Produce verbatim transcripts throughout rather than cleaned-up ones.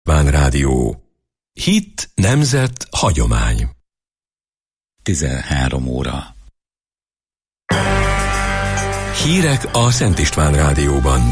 Ván Rádió. Hit, nemzet, hagyomány. tizenhárom óra. Hírek a Szent István Rádióban.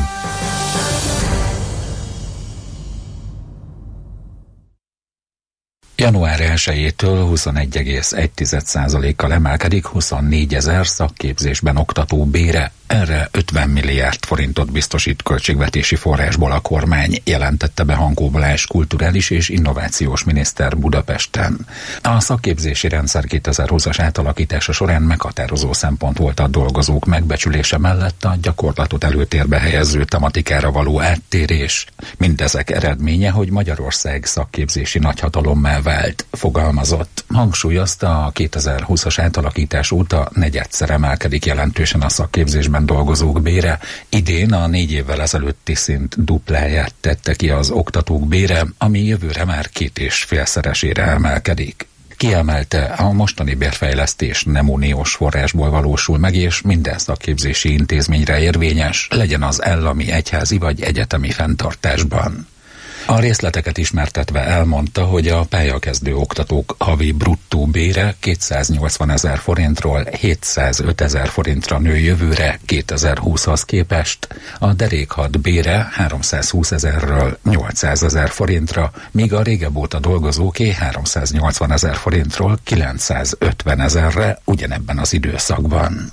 január elsejétől huszonegy egész egy százalékkal emelkedik huszonnégyezer szakképzésben oktató bére. Erre ötven milliárd forintot biztosít költségvetési forrásból a kormány, jelentette be Hankó Balázs kulturális és innovációs miniszter Budapesten. A szakképzési rendszer kétezer-húszas átalakítása során meghatározó szempont volt a dolgozók megbecsülése mellett a gyakorlatot előtérbe helyező tematikára való áttérés. Mindezek eredménye, hogy Magyarország szakképzési nagyhatalommá vált, fogalmazott. Hangsúlyozta, a kétezer-húszas átalakítás óta negyedszer emelkedik jelentősen a szakképzésben dolgozók bére. Idén a négy évvel ezelőtti szint dupláját tette ki az oktatók bére, ami jövőre már két és félszeresére emelkedik. Kiemelte, a mostani bérfejlesztés nem uniós forrásból valósul meg, és minden szakképzési intézményre érvényes, legyen az állami, egyházi vagy egyetemi fenntartásban. A részleteket ismertetve elmondta, hogy a pályakezdő oktatók havi bruttó bére kétszáznyolcvanezer forintról hétszázötezer forintra nő jövőre kétezer-húszhoz képest, a derékhad bére háromszázhúszezerről nyolcszázezer forintra, míg a régebb óta dolgozóké háromszáznyolcvanezer forintról kilencszázötvenezerre ugyanebben az időszakban.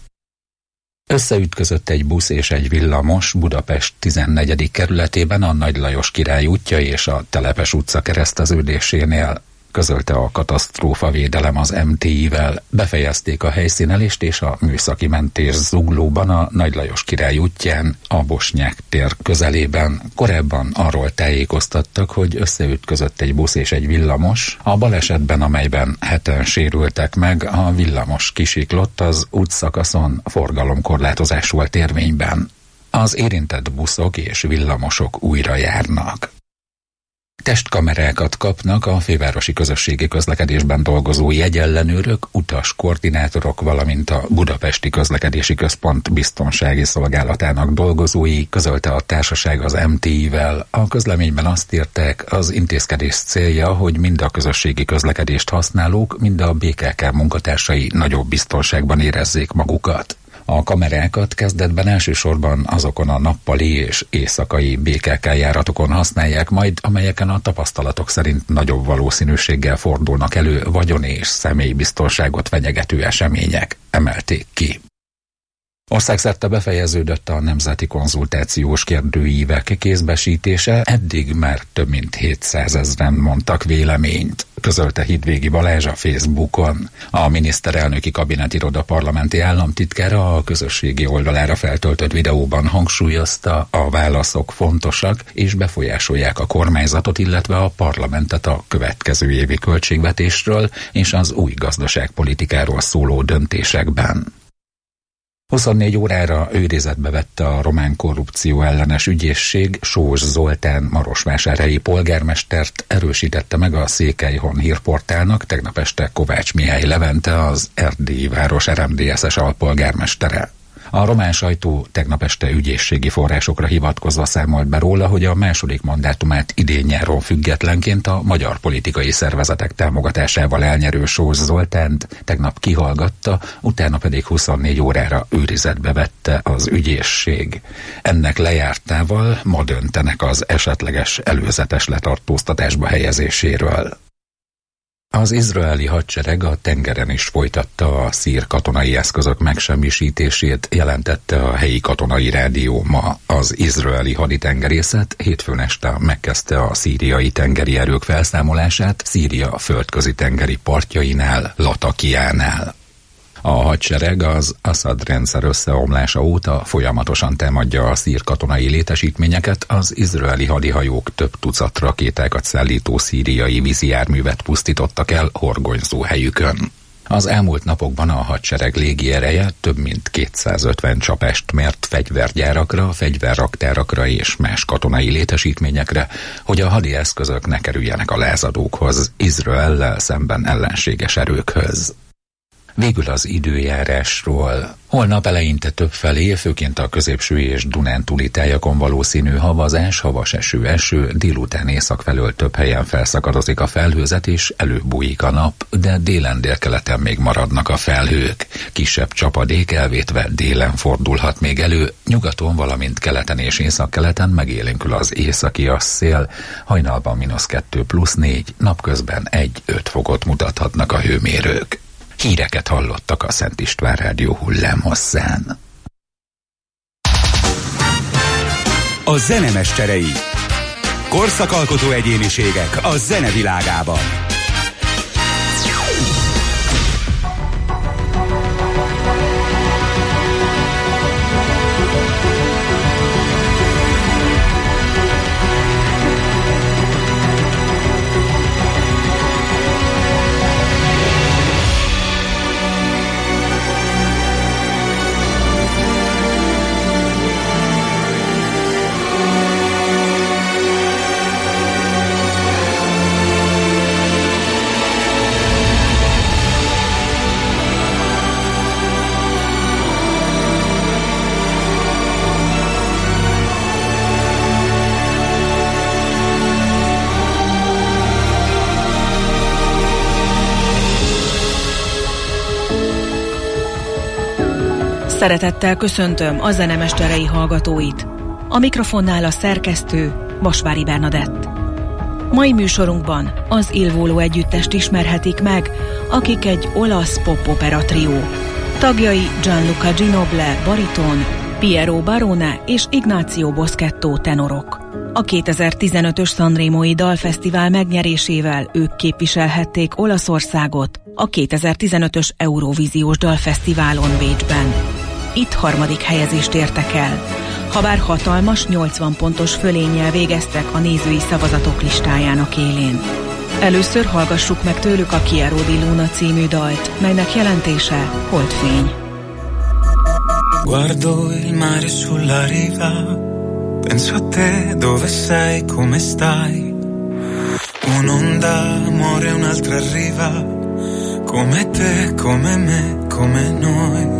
Összeütközött egy busz és egy villamos Budapest tizennegyedik kerületében a Nagy Lajos Király útja és a Telepes utca kereszteződésénél, közölte a katasztrófavédelem az em té i-vel. Befejezték a helyszínelést, és a műszaki mentés zuglóban a Nagy Lajos Király útján, a Bosnyák tér közelében. Korábban arról tájékoztattak, hogy összeütközött egy busz és egy villamos. A balesetben, amelyben heten sérültek meg, a villamos kisiklott, az útszakaszon forgalomkorlátozás volt érvényben. Az érintett buszok és villamosok újra járnak. Testkamerákat kapnak a fővárosi közösségi közlekedésben dolgozó jegyellenőrök, utaskoordinátorok, valamint a Budapesti Közlekedési Központ biztonsági szolgálatának dolgozói, közölte a társaság az em té i-vel. A közleményben azt írták, az intézkedés célja, hogy mind a közösségi közlekedést használók, mind a bé ká ká munkatársai nagyobb biztonságban érezzék magukat. A kamerákat kezdetben elsősorban azokon a nappali és éjszakai bé ká ká járatokon használják majd, amelyeken a tapasztalatok szerint nagyobb valószínűséggel fordulnak elő vagyon és személybiztonságot fenyegető események, emelték ki. Országszerte befejeződött a nemzeti konzultációs kérdőívek kézbesítése, eddig már több mint hétszázezren mondtak véleményt, közölte Hidvégi Balázs a Facebookon. A miniszterelnöki kabinetiroda parlamenti államtitkára a közösségi oldalára feltöltött videóban hangsúlyozta, a válaszok fontosak és befolyásolják a kormányzatot, illetve a parlamentet a következő évi költségvetésről és az új gazdaságpolitikáról szóló döntésekben. huszonnégy órára őrizetbe vette a román korrupció ellenes ügyészség Sós Zoltán marosvásárhelyi polgármestert, erősítette meg a Székelyhon hírportálnak tegnap este Kovács Mihály Levente, az erdélyi város er em dé es-es alpolgármestere. A román sajtó tegnap este ügyészségi forrásokra hivatkozva számolt be róla, hogy a második mandátumát idén-nyáron függetlenként a magyar politikai szervezetek támogatásával elnyerő Sós Zoltánt tegnap kihallgatta, utána pedig huszonnégy órára őrizetbe vette az ügyészség. Ennek lejártával ma döntenek az esetleges előzetes letartóztatásba helyezéséről. Az izraeli hadsereg a tengeren is folytatta a szír katonai eszközök megsemmisítését, jelentette a helyi katonai rádió ma. Az izraeli haditengerészet hétfőn este megkezdte a szíriai tengeri erők felszámolását Szíria földközi tengeri partjainál, Latakiánál. A hadsereg az Assad rendszer összeomlása óta folyamatosan támadja a szír katonai létesítményeket, az izraeli hadihajók több tucat rakétákat szállító szíriai vízijárművet pusztítottak el horgonyzó helyükön. Az elmúlt napokban a hadsereg légiereje több mint kétszázötven csapást mért fegyvergyárakra, fegyverraktárakra és más katonai létesítményekre, hogy a hadi eszközök ne kerüljenek a lázadókhoz, Izraellel szemben ellenséges erőkhöz. Végül az időjárásról. Holnap eleinte többfelé, főként a középső és dunántúli tájakon valószínű havazás, havas eső, eső, délután észak felől több helyen felszakadozik a felhőzet és előbújik a nap, de délen délkeleten még maradnak a felhők. Kisebb csapadék elvétve délen fordulhat még elő, nyugaton, valamint keleten és északkeleten megélénkül az északi szél, hajnalban mínusz kettő plusz négy, napközben egy-öt fokot mutathatnak a hőmérők. Híreket hallottak a Szent István Rádió hullámhosszán. A zenemesterei. Korszakalkotó egyéniségek a zenevilágában. Szeretettel köszöntöm a zenemesterei hallgatóit. A mikrofonnál a szerkesztő, Vasvári Bernadett. Mai műsorunkban az Il Volo együttest ismerhetik meg, akik egy olasz pop-opera trió. Tagjai Gianluca Ginoble, bariton, Piero Barone és Ignacio Boschetto, tenorok. A kétezer-tizenötös Sanremói Dalfesztivál megnyerésével ők képviselhették Olaszországot a kétezer-tizenötös Eurovíziós Dalfesztiválon Bécsben. Itt harmadik helyezést értek el, habár hatalmas nyolcvan pontos fölénnyel végeztek a nézői szavazatok listájának élén. Először hallgassuk meg tőlük a Chiaro di Luna című dalt, melynek jelentése holdfény. Guardo il mare sulla riva, penso a te, dove sei, come stai. Un'onda muore, un'altra arriva, come te, come me, come noi.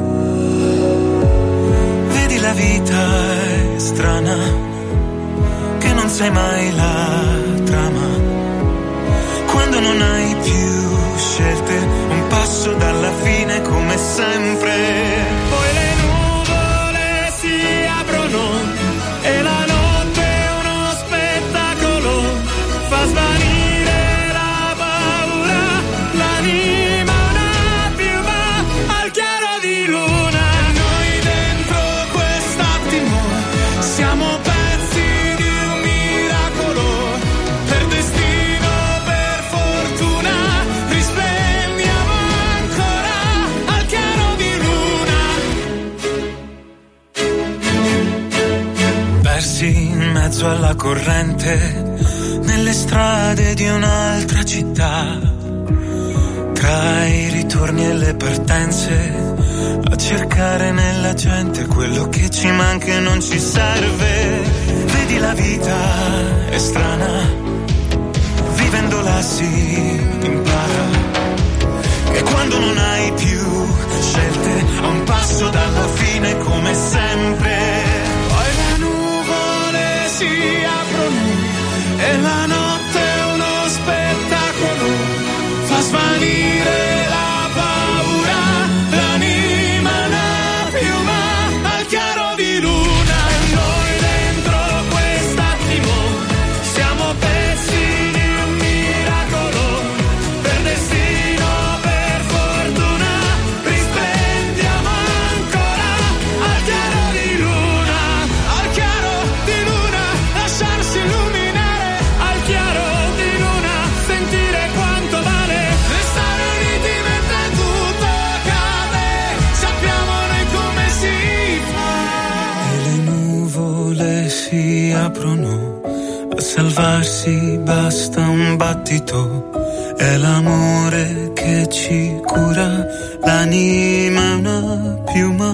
Vedi, la vita è strana, che non sai mai la trama. Quando non hai più scelte, un passo dalla fine come sempre. Poi le nuvole si aprono e la notte è uno spettacolo, fa svanire la paura, l'anima una piuma al chiaro di luna. E noi dentro quest'attimo siamo pezzi di un miracolo, per destino, per fortuna, risplendiamo ancora al chiaro di luna. Persi in mezzo alla corrente, nelle strade di un'altra città, tra i ritorni e le partenze, a cercare nella gente quello che ci manca e non ci serve. Vedi, la vita è strana, vivendola si impara, e quando non hai più scelte, a un passo dalla fine come sempre. Poi le nuvole si aprono e la notte è uno spettacolo, fa svanire la paura, l'anima una piuma al chiaro di luna. E noi dentro quest'attimo siamo pezzi di un miracolo, per destino, per fortuna, risplendiamo ancora al chiaro di luna, al chiaro di luna, lasciarsi illuminare al chiaro di luna, sentire quanto vale restare uniti mentre tutto cade, sappiamo noi come si fa. E le nuvole si aprono, a salvarsi basta un battito, è l'amore che ci cura, l'anima è una piuma.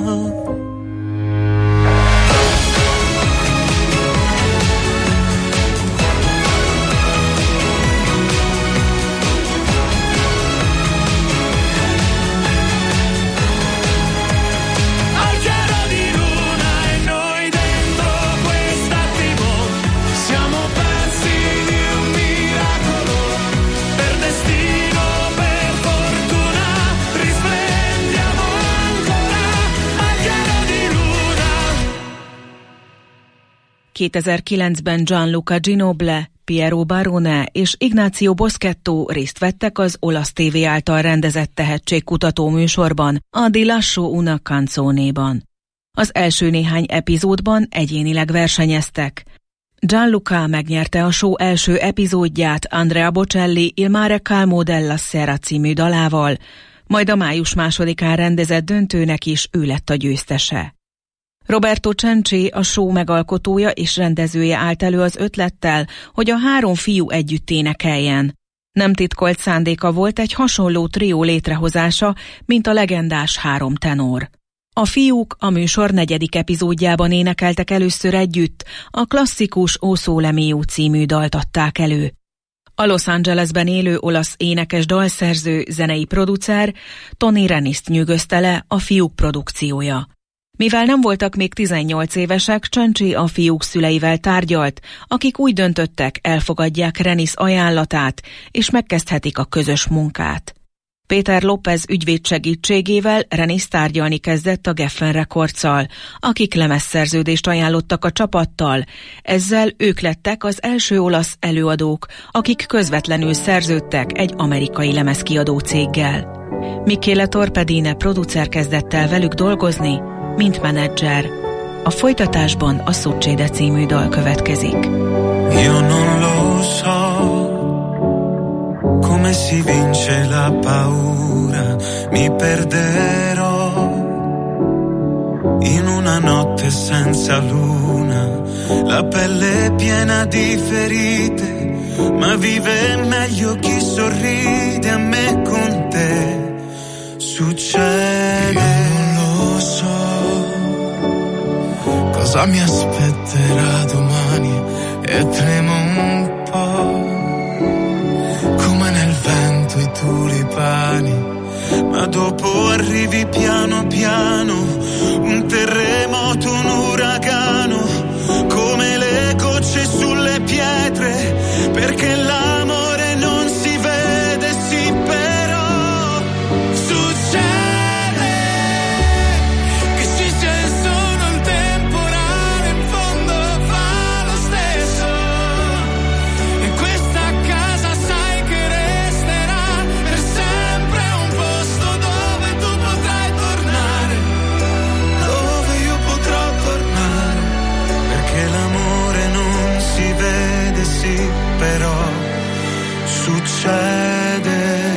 kétezer-kilencben Gianluca Ginoble, Piero Barone és Ignacio Boschetto részt vettek az olasz tévé által rendezett tehetségkutató műsorban, a Di Lascio una canzonéban. Az első néhány epizódban egyénileg versenyeztek. Gianluca megnyerte a show első epizódját Andrea Bocelli Il mare calmo della sera című dalával, majd a május másodikán rendezett döntőnek is ő lett a győztese. Roberto Cenci, a show megalkotója és rendezője állt elő az ötlettel, hogy a három fiú együtt énekeljen. Nem titkolt szándéka volt egy hasonló trió létrehozása, mint a legendás három tenor. A fiúk a műsor negyedik epizódjában énekeltek először együtt, a klasszikus O Sole Mio című dalt adták elő. A Los Angelesben élő olasz énekes dalszerző, zenei producer Tony Reniszt nyűgözte le a fiúk produkciója. Mivel nem voltak még tizennyolc évesek, Cenci a fiúk szüleivel tárgyalt, akik úgy döntöttek, elfogadják Renis ajánlatát, és megkezdhetik a közös munkát. Peter López ügyvéd segítségével Renis tárgyalni kezdett a Geffen Recordsszal, akik lemezszerződést ajánlottak a csapattal, ezzel ők lettek az első olasz előadók, akik közvetlenül szerződtek egy amerikai lemezkiadó céggel. Michele Torpedine producer kezdett el velük dolgozni, mint menedzser. A folytatásban a Succede című dal következik. Io non lo so come si vince la paura, mi perderò in una notte senza luna, la pelle piena di ferite, ma vive meglio chi sorride, a me con te succede. Io non lo so cosa mi aspetterà domani e tremo un po' come nel vento i tulipani, ma dopo arrivi piano piano, un terremoto, un uragano, come le gocce sulle pietre, perché l'amore non si vede, sì però succede che ci sia solo il temporale, in fondo fa lo stesso, e questa casa sai che resterà per sempre un posto dove tu potrai tornare, dove io potrò tornare, perché l'amore non si vede, sì però succede.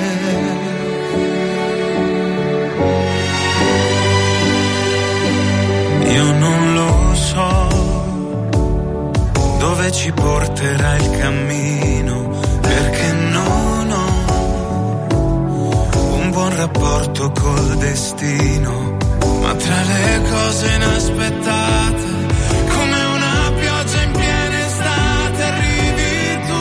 Io non lo so dove ci porterà il cammino, perché non ho un buon rapporto col destino, ma tra le cose inaspettate, come una pioggia in piena estate, arrivi tu.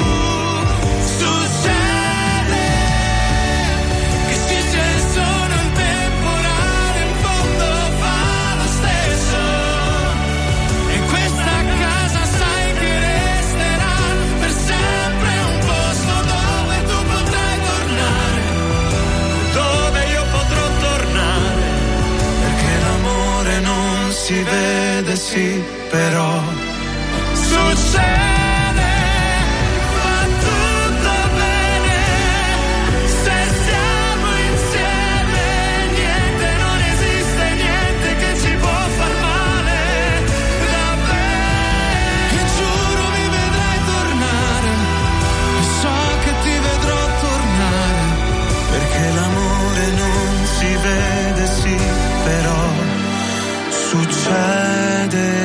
Succede che ci sia solo il temporale, in fondo fa lo stesso, e questa casa sai che resterà per sempre un posto dove tu potrai tornare, dove io potrò tornare, perché l'amore non si vede, sì però succede. Va tutto bene se siamo insieme, niente, non esiste niente che ci può far male, davvero. E giuro mi vedrai tornare, e so che ti vedrò tornare, perché l'amore non si vede, sì però succede.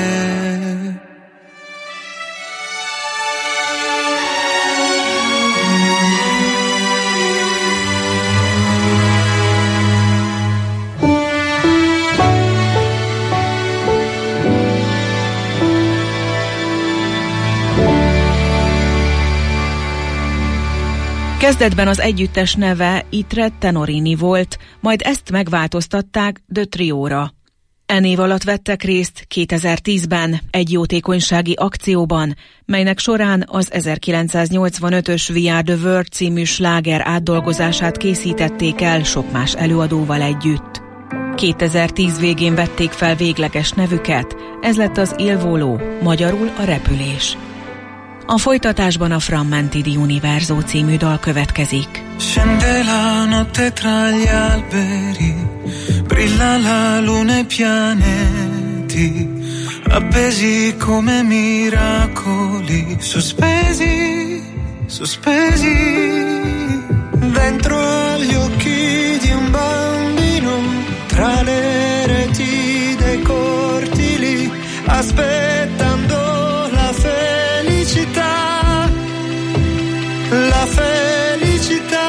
Kezdetben az együttes neve I Tre Tenorini volt, majd ezt megváltoztatták The Trio-ra. E név alatt vettek részt kétezer-tízben egy jótékonysági akcióban, melynek során az ezerkilencszáznyolcvanötös We Are The World című sláger átdolgozását készítették el sok más előadóval együtt. kétezer-tíz végén vették fel végleges nevüket, ez lett az Il Volo, magyarul a repülés. A folytatásban a Frammenti di Universo című dal következik. Scende la notte tra gli alberi, brilla la luna e pianeti, appesi come miracoli, sospesi, sospesi, dentro agli occhi di un bambino, tra le reti dei cortili, aspettando la felicità, la felicità.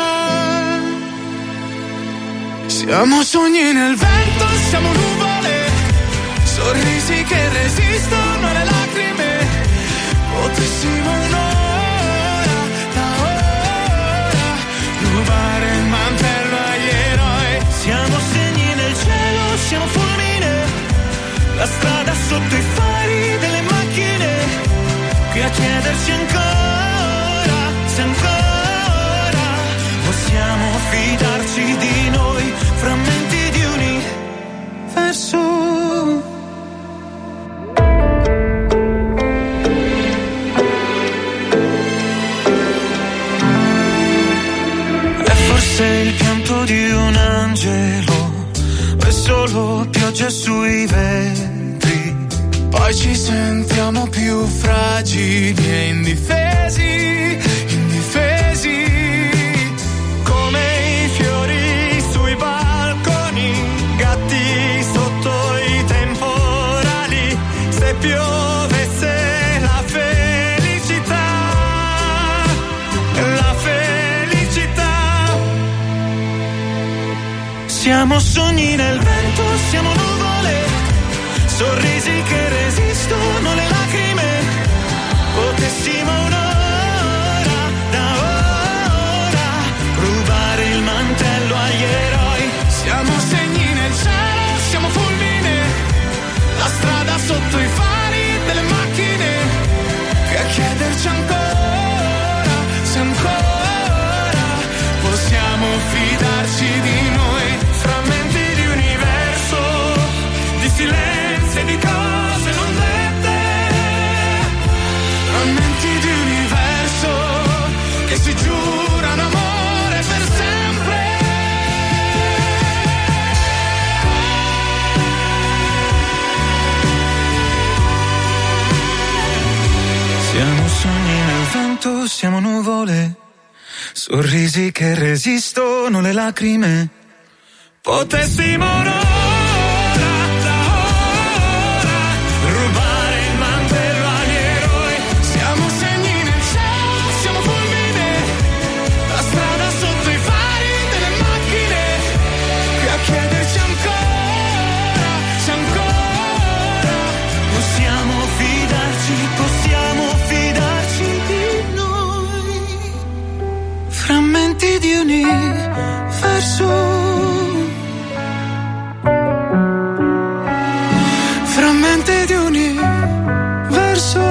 Siamo sogni nel vento, siamo nuvole, sorrisi che resistono alle lacrime, potessimo un'ora da ora rubare il mantello agli eroi. Siamo segni nel cielo, siamo fulmine, la strada sotto i fari delle macchine, qui a chiederci ancora, se ancora possiamo fidarci di noi, frammenti di universo. Il pianto di un angelo è solo pioggia sui vetri, poi ci sentiamo più fragili e indifesi, indifesi, come i fiori sui balconi, gatti sotto i temporali, se piovesse la felicità, la felicità. Siamo sogni nel vento, siamo nuvole, sorrisi che resistono le lacrime, potessimo un'ora da ora rubare il mantello agli eroi. Siamo segni nel cielo, siamo fulmine, la strada sotto i fari delle macchine, che a chiederci ancora, se ancora possiamo fidarci di noi, frammenti di universo, di silenzi e di cose non dette, frammenti di universo che si giurano amore per sempre. Siamo sogni nel vento, siamo nuvole, sorrisi che resistono le lacrime, potessimo un'ora da ora rubare il mantello agli eroi. Siamo segni nel cielo, siamo fulmine, la strada sotto i fari delle macchine, qui a chiederci ancora, se ancora possiamo fidarci, possiamo fidarci di noi, frammenti di universo. Frammenti di universo.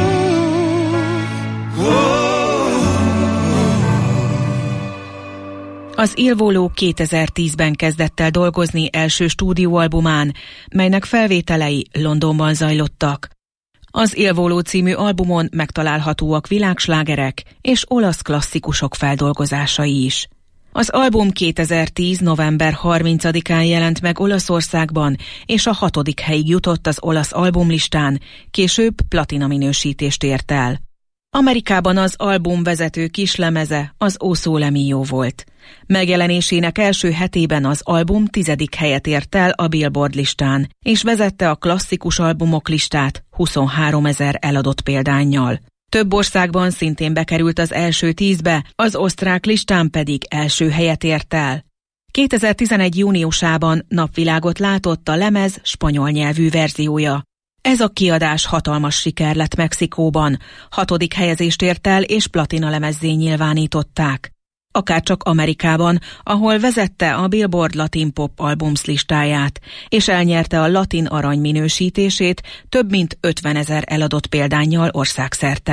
Az Il Volo kétezer-tízben kezdett el dolgozni első stúdióalbumán, melynek felvételei Londonban zajlottak. Az Il Volo című albumon megtalálhatóak világslágerek és olasz klasszikusok feldolgozásai is. Az album kétezer-tíz november harmincadikán jelent meg Olaszországban, és a hatodik helyig jutott az olasz albumlistán, később platina minősítést ért el. Amerikában az album vezető kislemeze az O Sole Mio volt. Megjelenésének első hetében az album tizedik helyet ért el a Billboard listán, és vezette a klasszikus albumok listát huszonháromezer eladott példánnyal. Több országban szintén bekerült az első tízbe, az osztrák listán pedig első helyet ért el. kétezer-tizenegy júniusában napvilágot látott a lemez spanyol nyelvű verziója. Ez a kiadás hatalmas siker lett Mexikóban, hatodik helyezést ért el és platina lemezzé nyilvánították. Akárcsak Amerikában, ahol vezette a Billboard Latin Pop Albums listáját, és elnyerte a latin arany minősítését több mint ötvenezer eladott példánnyal országszerte.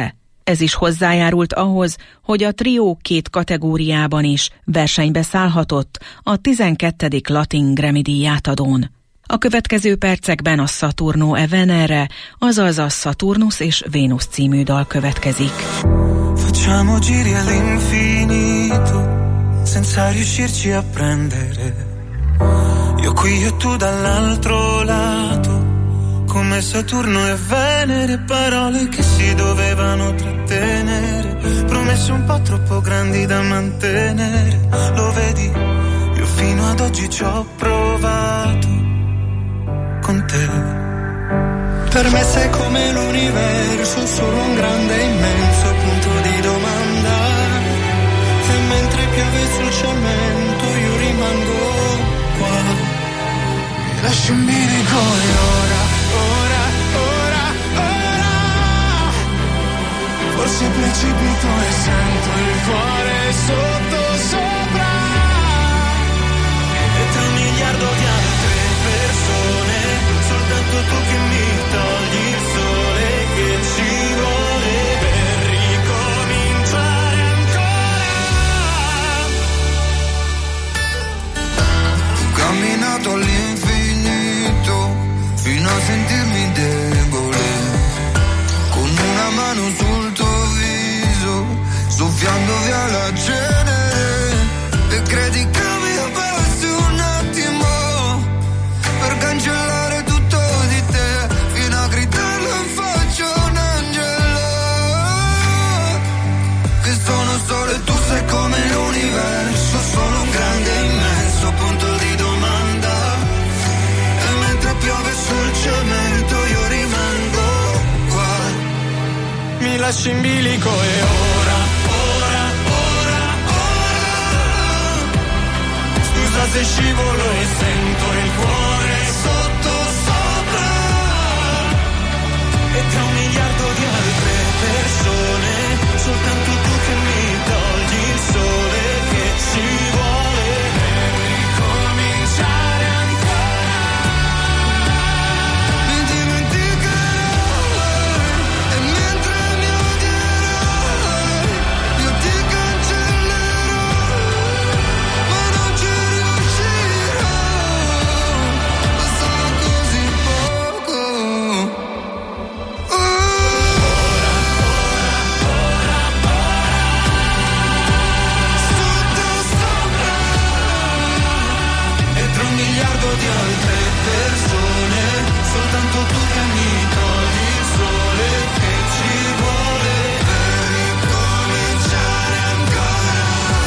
Ez is hozzájárult ahhoz, hogy a trió két kategóriában is versenybe szállhatott a tizenkettedik Latin Grammy-díj átadón. A következő percekben a Saturno e Venere, azaz a Saturnus és Vénusz című dal következik. Facciamo giri all'infinito senza riuscirci a prendere. Io qui e tu dall'altro lato, come Saturno e Venere, parole che si dovevano trattenere, promesse un po' troppo grandi da mantenere. Lo vedi, io fino ad oggi ci ho provato con te. Per me sei come l'universo, solo un grande immenso punto di domanda. E mentre piove sul cemento io rimango qua. Mi lascio in bilico e ora, ora, ora, ora forse precipito e sento il cuore sotto sopra. E tra un miliardo di altre persone, soltanto tu che mi togli il sole che ci vuole per ricominciare ancora. Ho camminato all'infinito fino a sentirmi debole, con una mano sul tuo viso, soffiando via la cenere. E credi che mi basti un attimo per cancellare tutto di te, fino a gridarlo in faccia a un angelo, che sono solo e tu sei come l'universo, solo un grande immenso punto di domanda. E mentre piove sul cemento io rimango qua. Mi lasci in bilico e ora, ora, ora, ora. Scusa se scivolo e sento il cuore sotto sopra. E tra un miliardo di altre persone, soltanto tu che mi togli il sole che ci vuole per ricominciare ancora. Mi dimenticherai e mentre mi odierai io ti cancellerò, ma non ci riuscirò, basta così poco. Sotto sopra. E tra un miliardo di altre persone, soltanto tu che mi togli il sole che ci vuole per ricominciare ancora.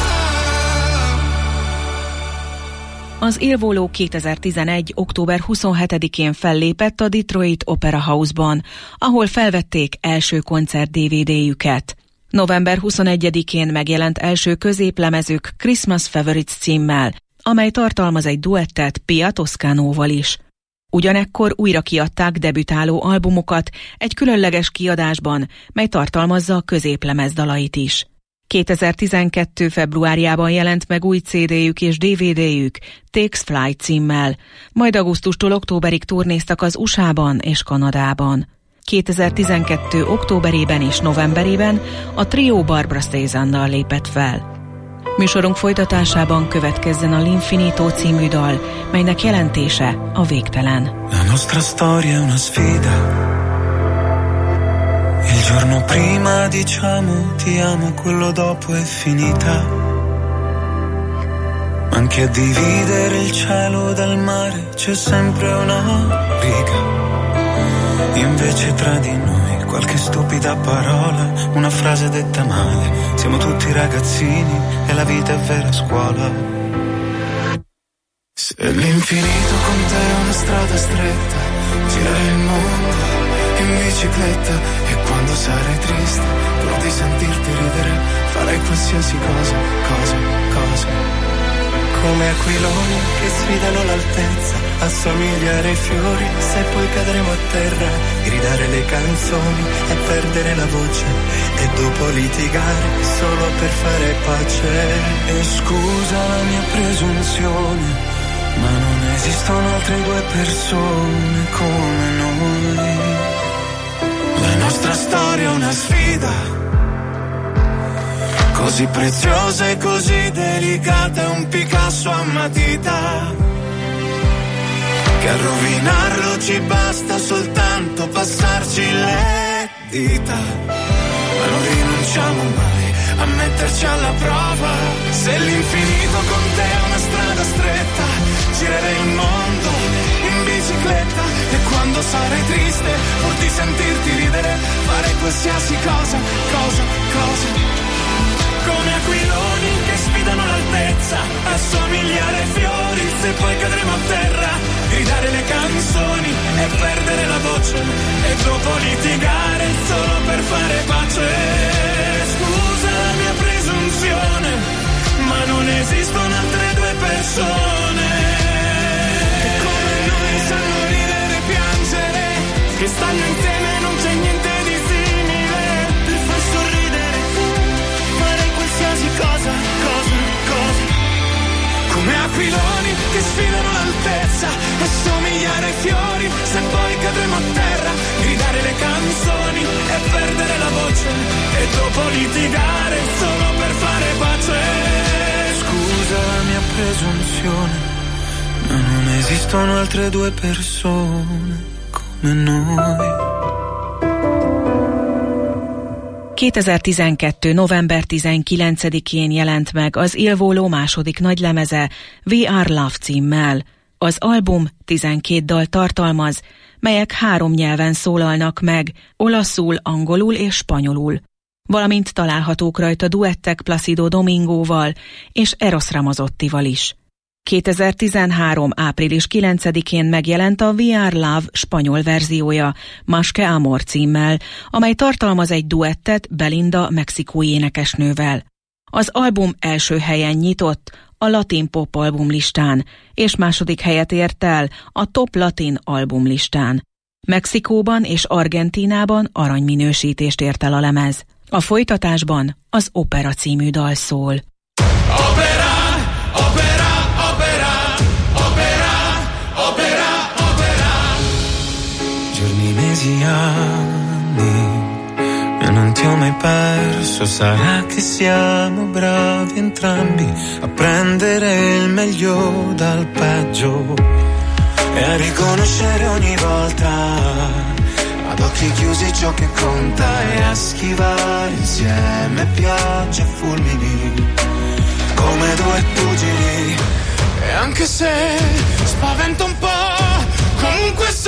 Az élvóló kétezer-tizenegy. október huszonhetedikén fellépett a Detroit Opera House-ban, ahol felvették első koncert dé vé dé-jüket. november huszonegyedikén megjelent első középlemezük Christmas Favorites címmel, amely tartalmaz egy duettet Pia Toscanóval is. Ugyanekkor újra kiadták debütáló albumukat egy különleges kiadásban, mely tartalmazza a középlemez dalait is. kétezer-tizenkettő. februárjában jelent meg új cé dé-jük és dé vé dé-jük Takes Flight címmel, majd augusztustól októberig turnéztak az u es á-ban és Kanadában. kétezer-tizenkettő. októberében és novemberében a trió Barbra Streisanddal lépett fel. Műsorunk folytatásában következzen a L'Infinito című dal, melynek jelentése a végtelen. La nostra storia è una sfida. Il giorno prima diciamo ti amo, quello dopo è finita. Ma anche a dividere il cielo dal mare c'è sempre una riga. Invece tra di noi qualche stupida parola, una frase detta male. Siamo tutti ragazzini e la vita è vera scuola. Se l'infinito con te è una strada stretta, girare il mondo in bicicletta, e quando sarai triste, pur di sentirti ridere, farai qualsiasi cosa, cosa, cosa. Come aquiloni che sfidano l'altezza, assomigliare ai fiori, se poi cadremo a terra, gridare le canzoni e perdere la voce, e dopo litigare solo per fare pace. E scusa la mia presunzione, ma non esistono altre due persone come noi. La nostra una storia, una sfida, così preziosa e così delicata, è un Picasso a matita, che a rovinarlo ci basta soltanto passarci le dita. Ma non rinunciamo mai a metterci alla prova, se l'infinito con te è una strada stretta, girerei il mondo in bicicletta, e quando sarai triste, pur di sentirti ridere, farei qualsiasi cosa, cosa, cosa, come aquiloni che sfidano l'altezza, assomigliare ai fiori, se poi cadremo a terra, gridare le canzoni e perdere la voce, e dopo litigare solo per fare pace. Scusa la mia presunzione, ma non esistono altre due persone che come noi sanno ridere e piangere, che stanno insieme e non c'è niente di simile, per far sorridere farei qualsiasi cosa, cosa, cosa, come aquiloni che sfidano l'altezza, assomigliare ai fiori, se poi cadremo a terra, gridare le canzoni e perdere la voce, e dopo litigare solo per fare pace. Scusa la mia presunzione, ma non esistono altre due persone come noi. kétezer-tizenkettő. november tizenkilencedikén jelent meg az Ilvoló második nagylemeze, We Are Love címmel. Az album tizenkét dal tartalmaz, melyek három nyelven szólalnak meg, olaszul, angolul és spanyolul, valamint találhatók rajta duettek Placido Domingóval és Eros Ramazottival is. kétezer-tizenhárom. április kilencedikén megjelent a We Are Love spanyol verziója, Más que Amor címmel, amely tartalmaz egy duettet Belinda mexikói énekesnővel. Az album első helyen nyitott a Latin Pop albumlistán, és második helyet ért el a Top Latin albumlistán. Mexikóban és Argentínában aranyminősítést ért el a lemez. A folytatásban az Opera című dal szól. Opera, opera, opera, opera, opera, opera. Giorni, mesi, anni, e non ti ho mai perso, sarà che siamo bravi entrambi a prendere il meglio dal peggio e a riconoscere ogni volta ad occhi chiusi ciò che conta, e a schivare insieme piogge e fulmini come due pugili. E anche se spaventa un po', comunque so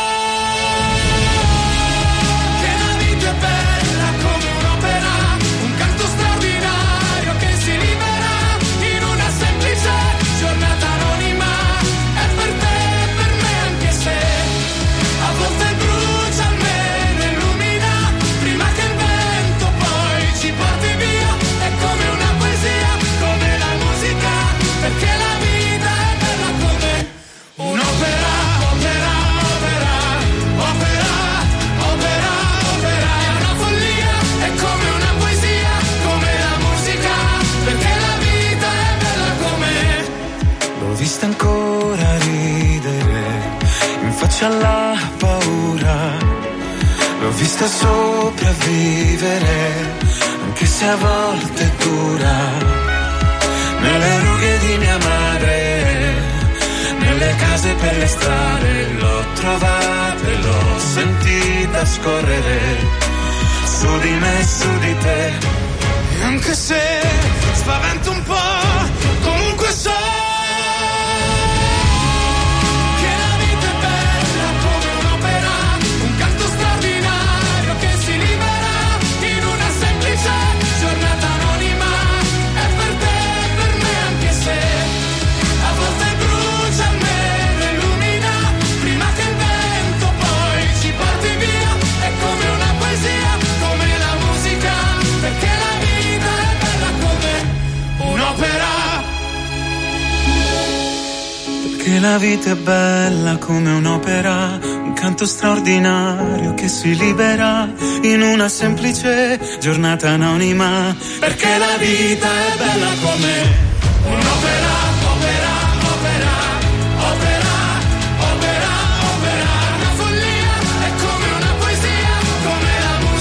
che la vita è bella come un'opera, un canto straordinario che si libera in una semplice giornata anonima. È per te e per me, anche se a volte brucia, almeno illumina, prima che il vento poi ci porti via. È come una poesia, come la musica, perché la vita è bella come un'opera, opera, opera, opera, opera, opera. È una follia, è come una poesia, come la musica, perché la vita è bella come. L'ho vista ancora ridere in faccia alla paura, l'ho vista sopravvivere, anche se a volte è dura, nelle rughe di mia madre, nelle case per le strade, l'ho trovata e l'ho sentita scorrere su di me, su di te. E anche se spavento un po', comunque so che la vita è bella come un'opera, un canto straordinario che si libera in una semplice giornata anonima. È per te e per me, anche se a volte brucia, almeno illumina, prima che il vento poi ci porti via. È come una poesia, come la musica, perché la vita è bella come un'opera. Perché la vita è bella come un'opera, un canto straordinario che si libera in una semplice giornata anonima. Perché la vita è bella come un'opera, opera, opera, opera, opera, opera. Una follia è come una poesia, come la musica.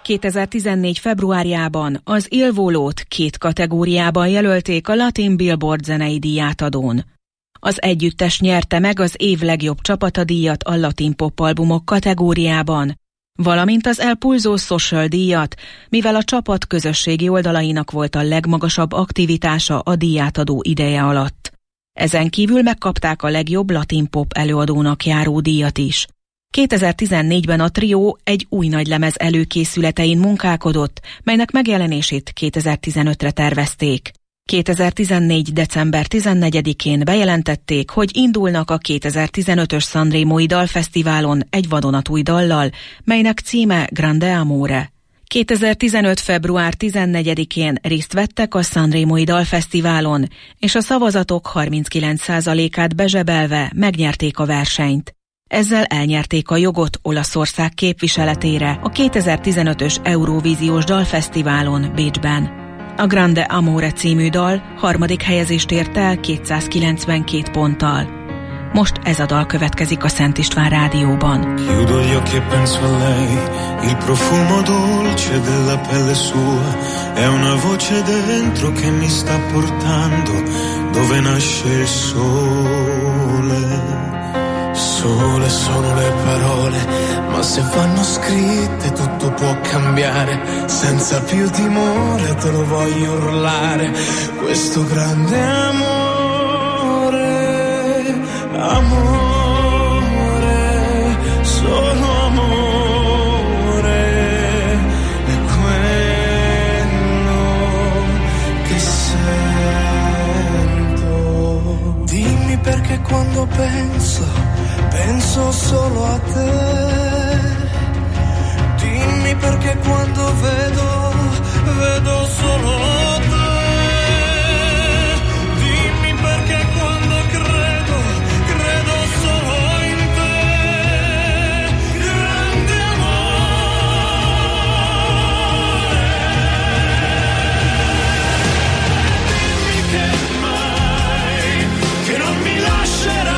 kétezer-tizennégy februárjában az Il Volót két kategóriában jelölték a Latin Billboard zenei díjátadón. Az együttes nyerte meg az év legjobb csapatadíjat a latin pop albumok kategóriában, valamint az El Pulso Social díjat, mivel a csapat közösségi oldalainak volt a legmagasabb aktivitása a díjátadó ideje alatt. Ezen kívül megkapták a legjobb latin pop előadónak járó díjat is. kétezer-tizennégyben a trió egy új nagylemez előkészületein munkálkodott, melynek megjelenését kétezer-tizenötre tervezték. kétezer-tizennégy december tizennegyedikén bejelentették, hogy indulnak a kétezer-tizenötös Sanremói Dalfesztiválon egy vadonatúj dallal, melynek címe Grande Amore. kétezer-tizenöt február tizennegyedikén részt vettek a Sanremói Dalfesztiválon, és a szavazatok harminckilenc százalékát bezsebelve megnyerték a versenyt. Ezzel elnyerték a jogot Olaszország képviseletére a kétezer-tizenötös Eurovíziós Dalfesztiválon Bécsben. A Grande Amore című dal harmadik helyezést ért el kétszázkilencvenkét ponttal. Most ez a dal következik a Szent István Rádióban. Chiudo gli occhi e penso a lei, il profumo dolce della pelle sua, è una voce dentro che mi sta portando dove nasce il sole. Sole sono le parole, ma se vanno scritte tutto può cambiare. Senza più timore te lo voglio urlare, questo grande amore, amore, solo amore, è quello che sento. Dimmi perché quando penso penso solo a te, dimmi perché quando vedo, vedo solo te, dimmi perché quando credo, credo solo in te, grande amore, dimmi che mai, che non mi lascerai.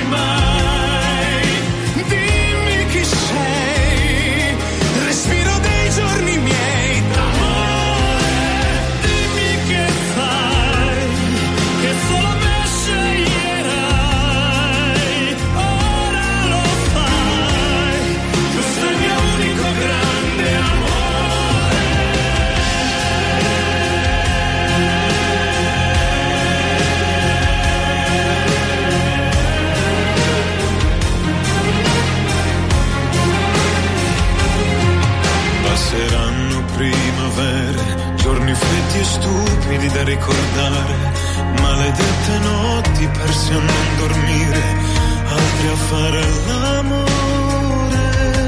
Giorni freddi e stupidi da ricordare, maledette notti persi a non dormire, altri a fare l'amore,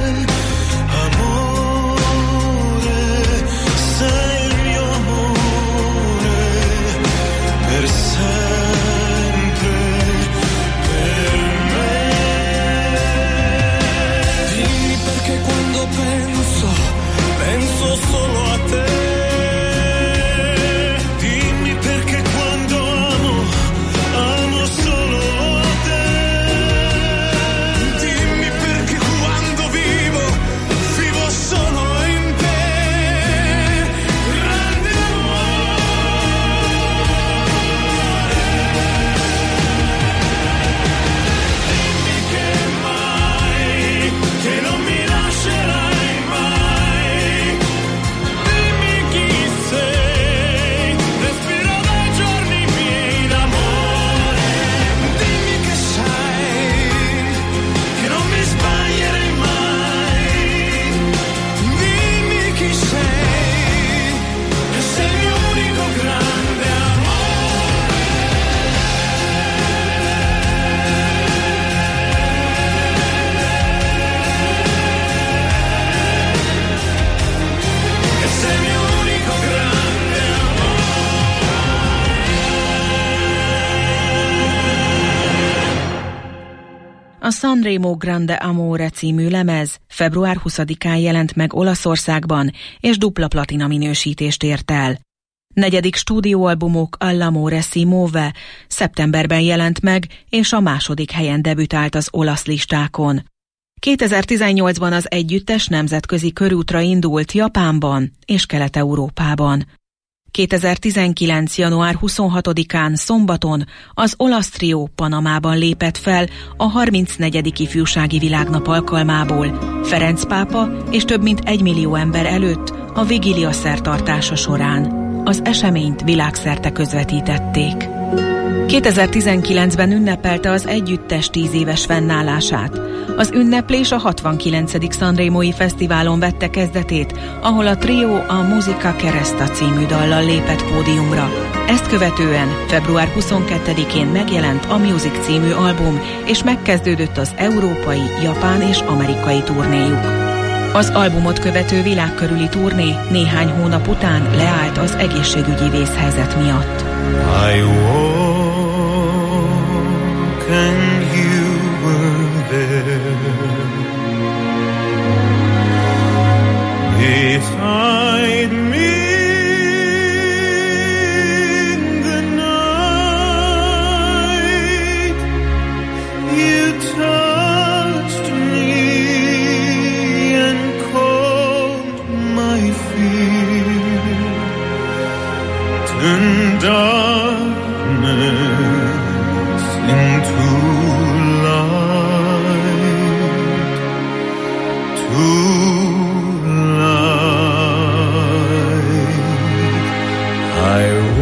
amore, sei il mio amore, per sempre, per me. Dimmi perché quando penso, penso solo a te. A Sanremo Grande Amore című lemez február huszadikán jelent meg Olaszországban, és dupla platina minősítést ért el. Negyedik stúdióalbumuk All'amore si muove szeptemberben jelent meg, és a második helyen debütált az olasz listákon. kétezer-tizennyolcban az együttes nemzetközi körútra indult Japánban és Kelet-Európában. kétezer-tizenkilenc. január huszonhatodikán szombaton az olasz trió Panamában lépett fel a harmincnegyedik ifjúsági világnap alkalmából Ferenc pápa és több mint egymillió ember előtt a vigília szertartása során. Az eseményt világszerte közvetítették. kétezer-tizenkilencben ünnepelte az együttes tíz éves fennállását. Az ünneplés a hatvankilencedik Sanremói Fesztiválon vette kezdetét, ahol a trió a Musica Kereszta című dallal lépett pódiumra. Ezt követően február huszonkettedikén megjelent a Music című album, és megkezdődött az európai, japán és amerikai turnéjuk. Az albumot követő világkörüli turné néhány hónap után leállt az egészségügyi vészhelyzet miatt. I woke and you were there beside me in the night. You touched me and calmed my fear. Turned darkness into light, to light. I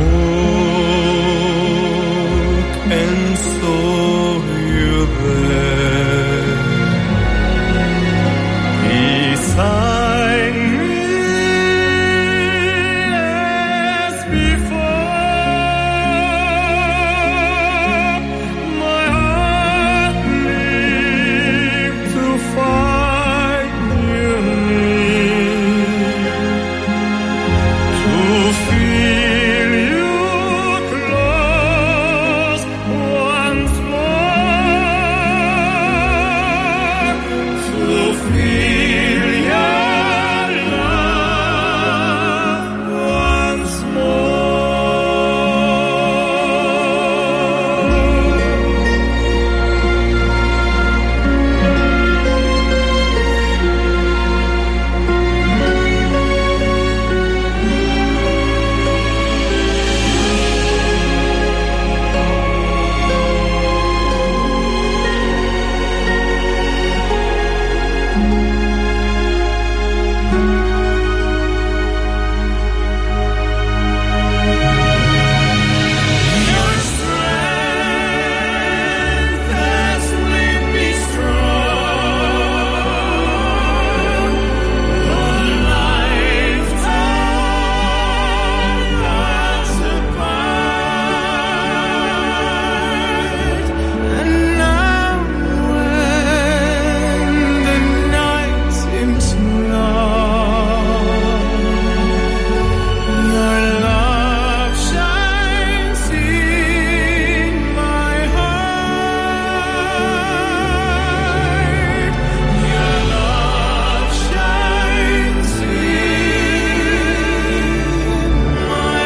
woke and saw you there beside me as before. My heart leaped to find you near, to feel you close once more, to feel your love once your strength has made me strong. A lifetime that's apart, and now when the night seems long, your love shines in my heart. Your love shines in my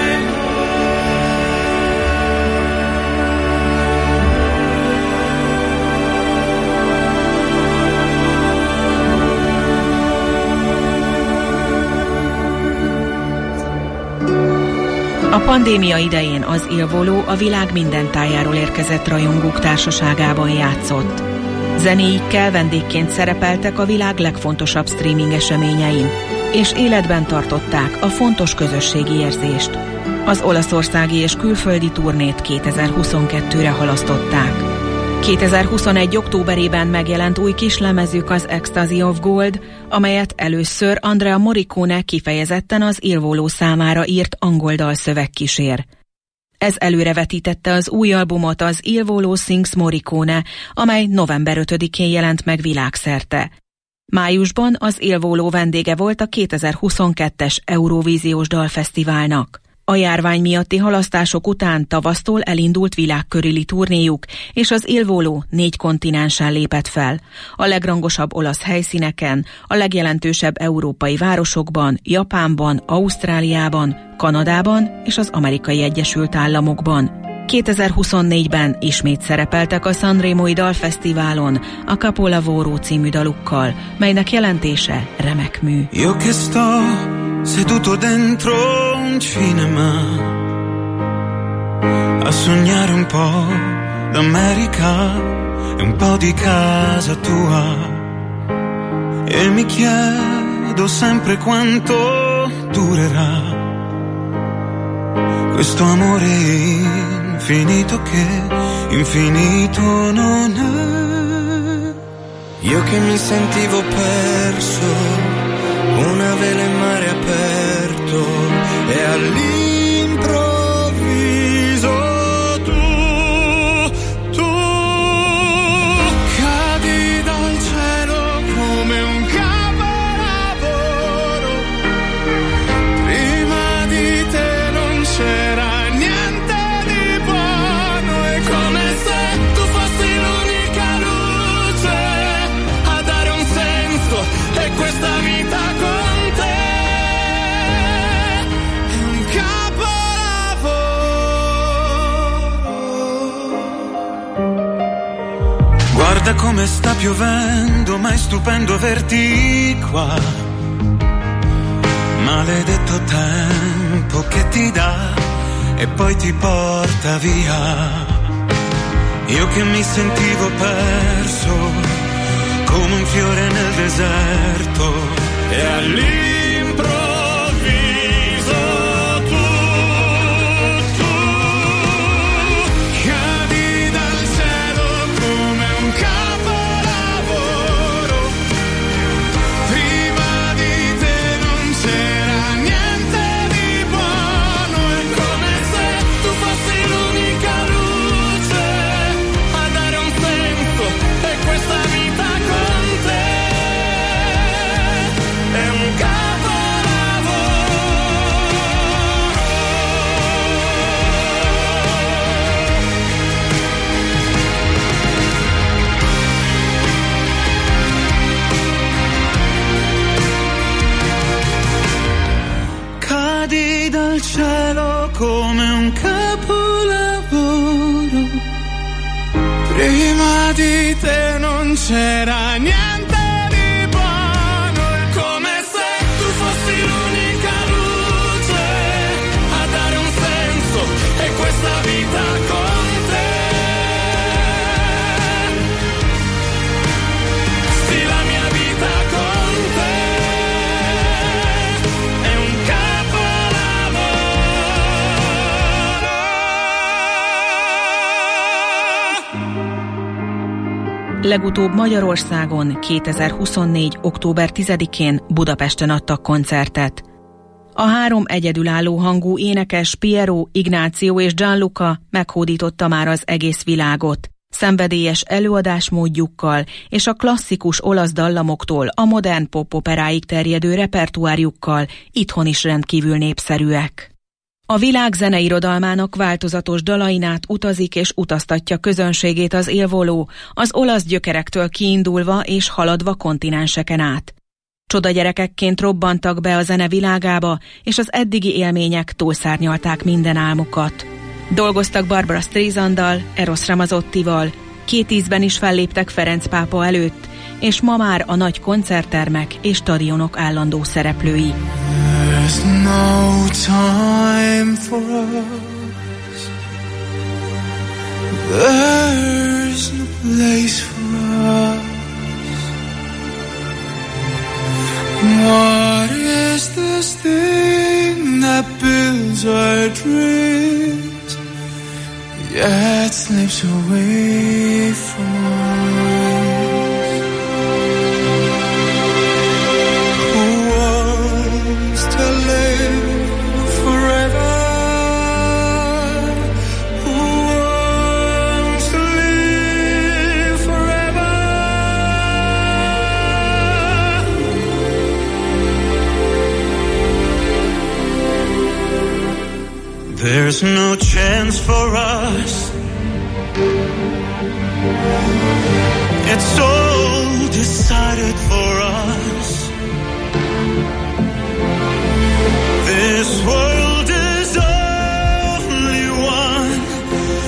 A pandémia idején az élvoló a világ minden tájáról érkezett rajongók társaságában játszott. Zenéikkel vendégként szerepeltek a világ legfontosabb streaming eseményein, és életben tartották a fontos közösségi érzést. Az olaszországi és külföldi turnét kétezer-huszonkettőre halasztották. kétezer-huszonegy. októberében megjelent új kislemezük, az Ecstasy of Gold, amelyet először Andrea Morricone kifejezetten az élvoló számára írt angol dalszöveg kísér. Ez előrevetítette az új albumot, az Il Volo Sings Morricone, amely november ötödikén jelent meg világszerte. Májusban az Il Volo vendége volt a kétezer-huszonkettes Eurovíziós Dalfesztiválnak. A járvány miatti halasztások után tavasztól elindult világkörüli turnéjuk, és az Il Volo négy kontinensen lépett fel. A legrangosabb olasz helyszíneken, a legjelentősebb európai városokban, Japánban, Ausztráliában, Kanadában és az Amerikai Egyesült Államokban. kétezer-huszonnégyben ismét szerepeltek a Sanremói Dalfesztiválon a Capolavoro című dalukkal, melynek jelentése remek mű. Io che sto seduto dentro un cinema a sognare un po' d'America e un po' di casa tua e mi chiedo sempre quanto durerà questo amore infinito che infinito non è. Io che mi sentivo perso, una vela in mare aperto e all'improvviso tu, tu cadi dal cielo come un capolavoro. Prima di te non c'era niente di buono, è come se tu fossi l'unica luce a dare un senso e questa vita con te è un capolavoro. Guarda come sta piovendo, ma è stupendo averti qua. Maledetto tempo che ti dà e poi ti porta via. Io che mi sentivo perso come un fiore nel deserto e all'improvviso tu, tu cadi dal cielo come un capolavoro. Prima di te non c'era niente di buono, è come se tu fossi l'unica luce a dare un senso e questa vita con te è un capolavoro. Cadi dal cielo come un capolavoro. Prima di te non c'era niente di buono, è come se tu fossi l'unica luce a dare un senso e questa vita con te. Sì, la mia vita con te è un Legutóbb Magyarországon kétezer-huszonnégy. október tizedikén Budapesten adtak koncertet. A három egyedülálló hangú énekes Piero, Ignácio és Gianluca meghódította már az egész világot. Szenvedélyes előadásmódjukkal és a klasszikus olasz dallamoktól a modern pop-operáig terjedő repertoárjukkal itthon is rendkívül népszerűek. A világ zeneirodalmának változatos dalain át utazik és utaztatja közönségét az élvoló, az olasz gyökerektől kiindulva és haladva kontinenseken át. Csodagyerekekként robbantak be a zene világába, és az eddigi élmények túlszárnyalták minden álmukat. Dolgoztak Barbara Streisanddal, Eros Ramazottival, két ízben is felléptek Ferenc pápa előtt, és ma már a nagy koncerttermek és stadionok állandó szereplői. There's no time for us. There's no place for us. What is this thing that builds our dreams, yet slips away from us? There's no chance for us. It's all decided for us. This world is only one.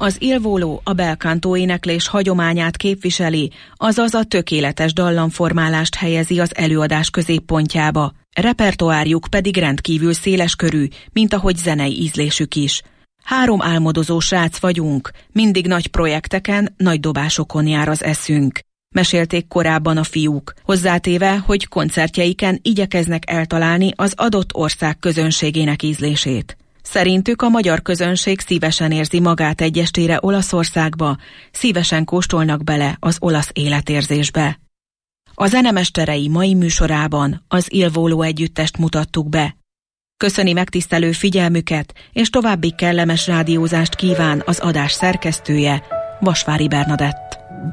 Az Il Volo a bel canto éneklés hagyományát képviseli, azaz a tökéletes dallamformálást helyezi az előadás középpontjába. Repertoárjuk pedig rendkívül széleskörű, mint ahogy zenei ízlésük is. Három álmodozó srác vagyunk, mindig nagy projekteken, nagy dobásokon jár az eszünk. Mesélték korábban a fiúk, hozzátéve, hogy koncertjeiken igyekeznek eltalálni az adott ország közönségének ízlését. Szerintük a magyar közönség szívesen érzi magát egy estére Olaszországba, szívesen kóstolnak bele az olasz életérzésbe. A Zenemesterei mai műsorában az Il Volo együttest mutattuk be. Köszöni megtisztelő figyelmüket, és további kellemes rádiózást kíván az adás szerkesztője, Vasvári Bernadett.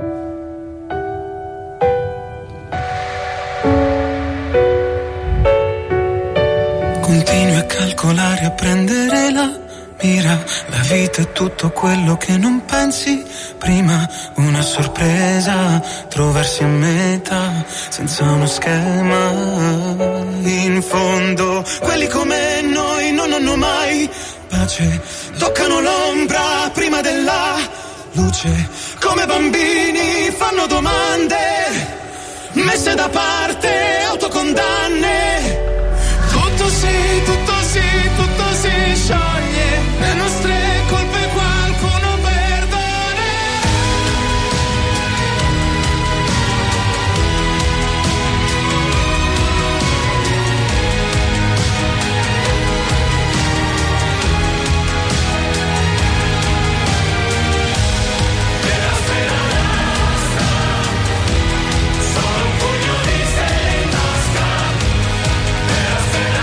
Continui a calcolare, a prendere la mira. La vita è tutto quello che non pensi prima. Una sorpresa, trovarsi a metà, senza uno schema. In fondo, quelli come noi non hanno mai pace. Toccano l'ombra prima della luce. Come bambini fanno domande, messe da parte, autocondanne. Tutto sì, tutto sì, tutto si scioglie, le nostre colpe qualcuno perdona. E la sfera nostra, solo un pugno di stelle in tasca. E la sfera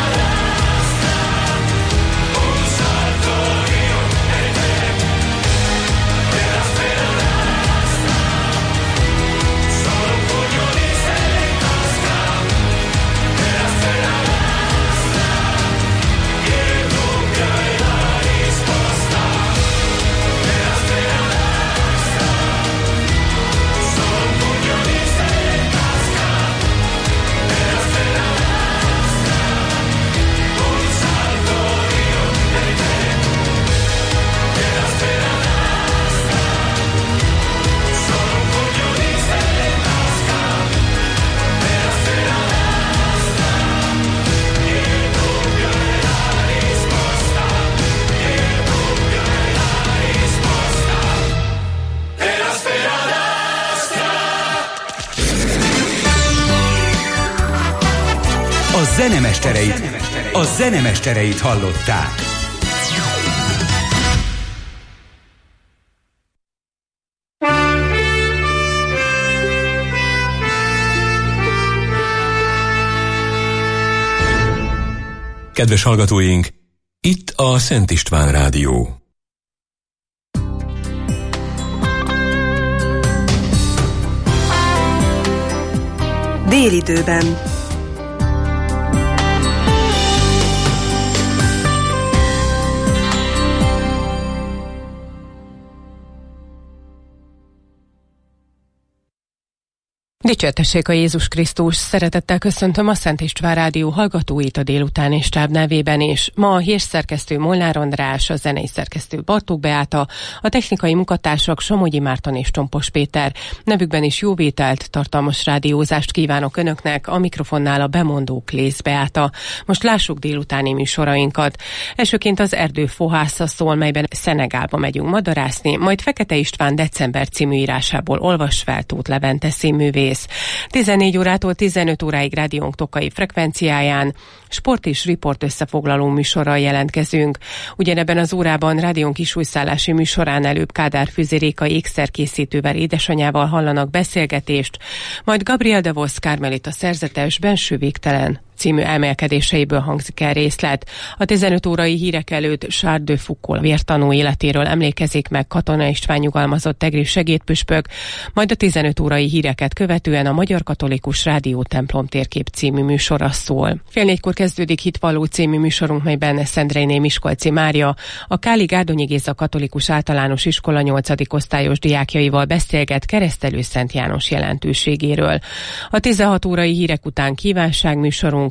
A zenemestereit, a zenemestereit hallották. Kedves hallgatóink, itt a Szent István Rádió. Délidőben. Dicsértessék a Jézus Krisztus! Szeretettel köszöntöm a Szent István Rádió hallgatóit a délutáni stáb nevében is. Ma a hírszerkesztő Molnár András, a zenei szerkesztő Bartók Beáta, a technikai munkatársak Somogyi Márton és Csompos Péter. Nevükben is jó vételt, tartalmas rádiózást kívánok Önöknek, a mikrofonnál a bemondó Klész Beáta. Most lássuk délutáni műsorainkat. Elsőként az Erdő fohásza szól, melyben Szenegálba megyünk madarászni, majd Fekete István December című írásából olvas fel Tóth Levente színművész. tizennégy órától tizenöt óráig rádiónk tokai frekvenciáján sport és riport összefoglaló műsorral jelentkezünk. Ugyanebben az órában rádiónk kisújszállási műsorán előbb Kádár Füziréka ékszerkészítővel, édesanyjával hallanak beszélgetést, majd Gabriel de Vos Kármelita szerzetes Benső végtelen című elmélkedéseiből hangzik el részlet. A tizenöt órai hírek előtt Charles de Foucault vértanú életéről emlékezik meg Katona István nyugalmazott tegri segédpüspök, majd a tizenöt órai híreket követően a Magyar Katolikus Rádió Templom térkép című műsora szól. Fél négykor kezdődik Hitvalló című műsorunk, melyben Szendrejné Miskolci Mária, a Káli Gárdonyi Géza Katolikus Általános Iskola nyolcadik osztályos diákjaival beszélget Keresztelő Szent János jelentőségéről. A tizenhat órai hírek után kívánságműsorunk,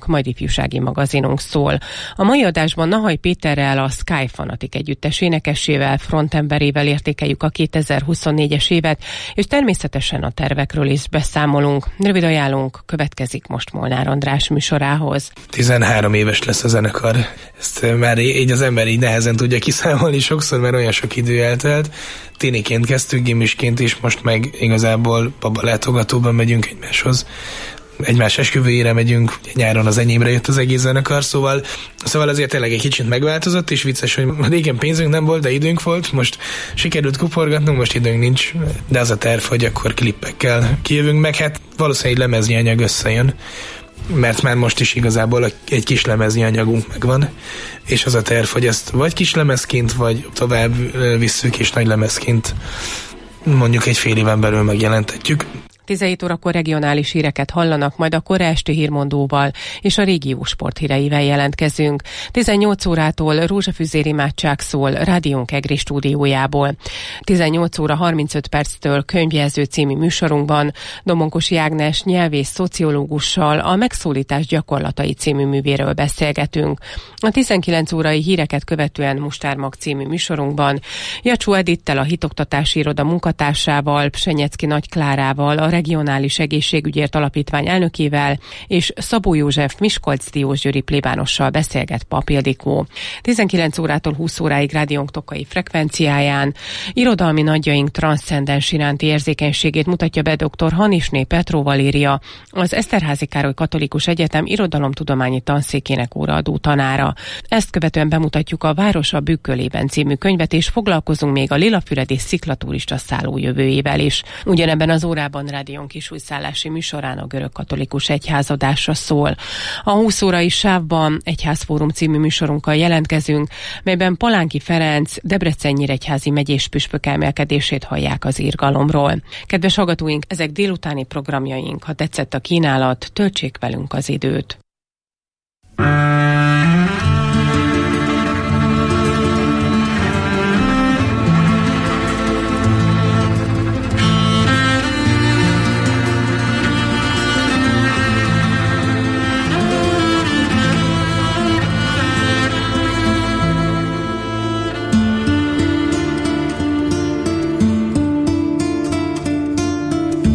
műsorunk, majd ifjúsági magazinunk szól. A mai adásban Nahaj Péterrel, a Sky Fanatic együttes énekesével, frontemberével értékeljük a kétezer-huszonnégyes évet, és természetesen a tervekről is beszámolunk. Rövid ajánlónk következik most Molnár András műsorához. tizenhárom éves lesz a zenekar. Ezt már így az ember így nehezen tudja kiszámolni sokszor, mert olyan sok idő eltelt. Tiniként kezdtük, gimisként is, most meg igazából baba látogatóban megyünk egymáshoz. Egymás esküvőjére megyünk, nyáron az enyémre jött az egész zenekar, szóval, szóval azért tényleg egy kicsit megváltozott, és vicces, hogy régen pénzünk nem volt, de időnk volt, most sikerült kuporgatnunk, most időnk nincs, de az a terv, hogy akkor klippekkel kijövünk, meg hát valószínűleg egy lemeznyi anyag összejön, mert már most is igazából egy kis lemeznyi anyagunk megvan, és az a terv, hogy ezt vagy kis lemezként, vagy tovább visszük, és nagy lemezként mondjuk egy fél éven belül megjelentetjük. tizenhét órakor regionális híreket hallanak, majd a kora esti hírmondóval és a régió sporthíreivel jelentkezünk. tizennyolc órától Rózsafüzér imádság szól Rádiónk Egri stúdiójából. tizennyolc óra harmincöt perctől Könyvjelző című műsorunkban Domonkosi Ágnes nyelvész szociológussal a Megszólítás gyakorlatai című művéről beszélgetünk. A tizenkilenc órai híreket követően Mustármag című műsorunkban Jacsó Edittel, a Hitoktatási Iroda munkatársával, Psenyecki Nagy Klárával, a Regionális Egészségügyért Alapítvány elnökével és Szabó József Miskolc Diósgyőri plébánossal beszélget Pap Ildikó. tizenkilenc órától húsz óráig rádiónk tokai frekvenciáján irodalmi nagyjaink transzcendens iránti érzékenységét mutatja be dr. Hanisné Petró Valéria, az Eszterházy Károly Katolikus Egyetem irodalomtudományi tanszékének óraadó tanára. Ezt követően bemutatjuk a Város a Bükkölében című könyvet, és foglalkozunk még a Lilafüredi sziklaturista szálló jövőjével is. Ugyanebben az órában Rádión kisújszállási műsorán a Görög Katolikus Egyházadásra szól. A húsz órai sávban Egyházfórum című műsorunkkal jelentkezünk, melyben Palánki Ferenc Debrecen-Nyíregyházi megyés püspök emelkedését hallják az irgalomról. Kedves hallgatóink, ezek délutáni programjaink. Ha tetszett a kínálat, töltsék velünk az időt.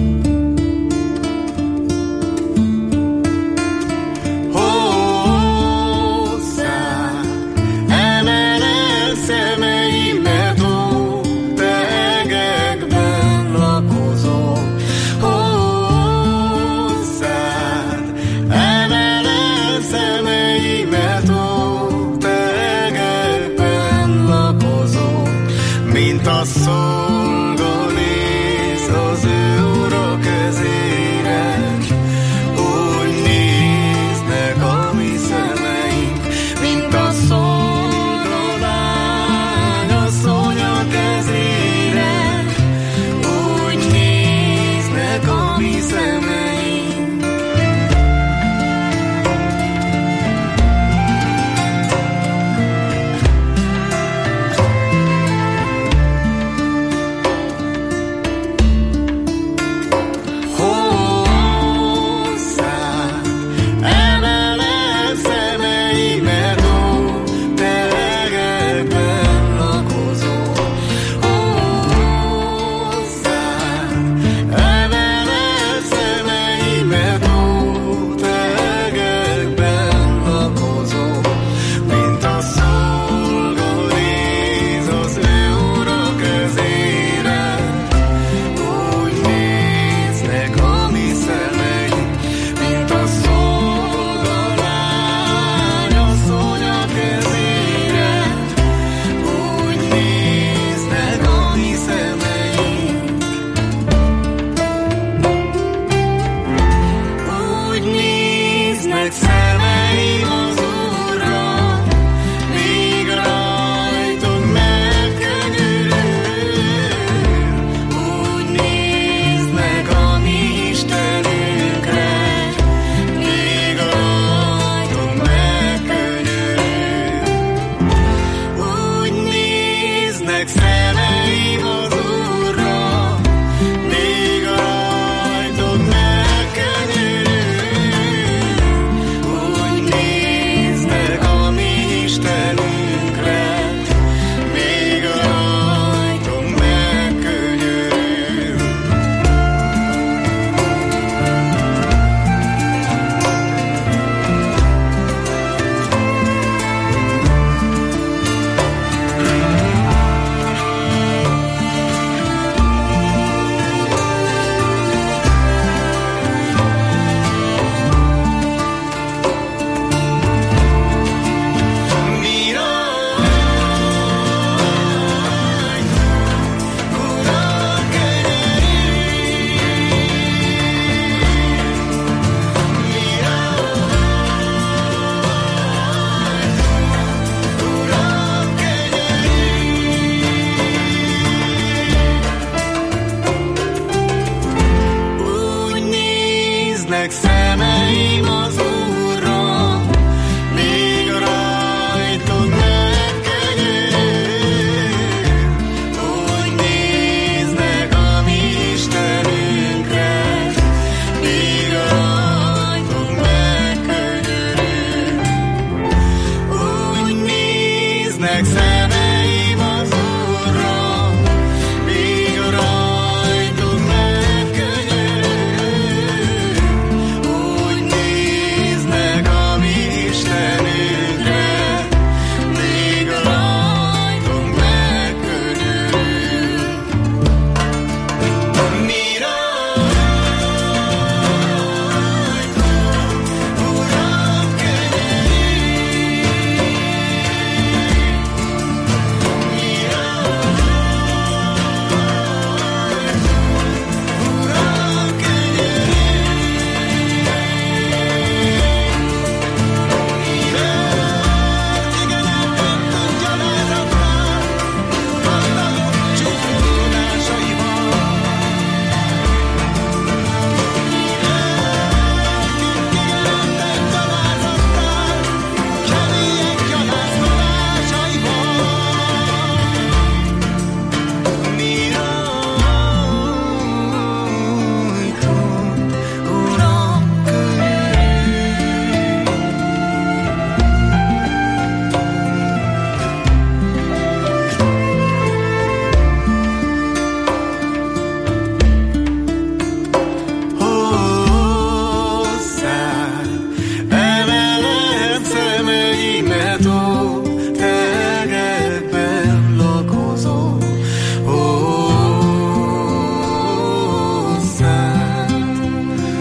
Oh, néznek szemeim az Úrra, még rajtad megkönnyed. Úgy néznek a mi Istenünkre, még rajtad megkönnyed. Úgy néznek szemeim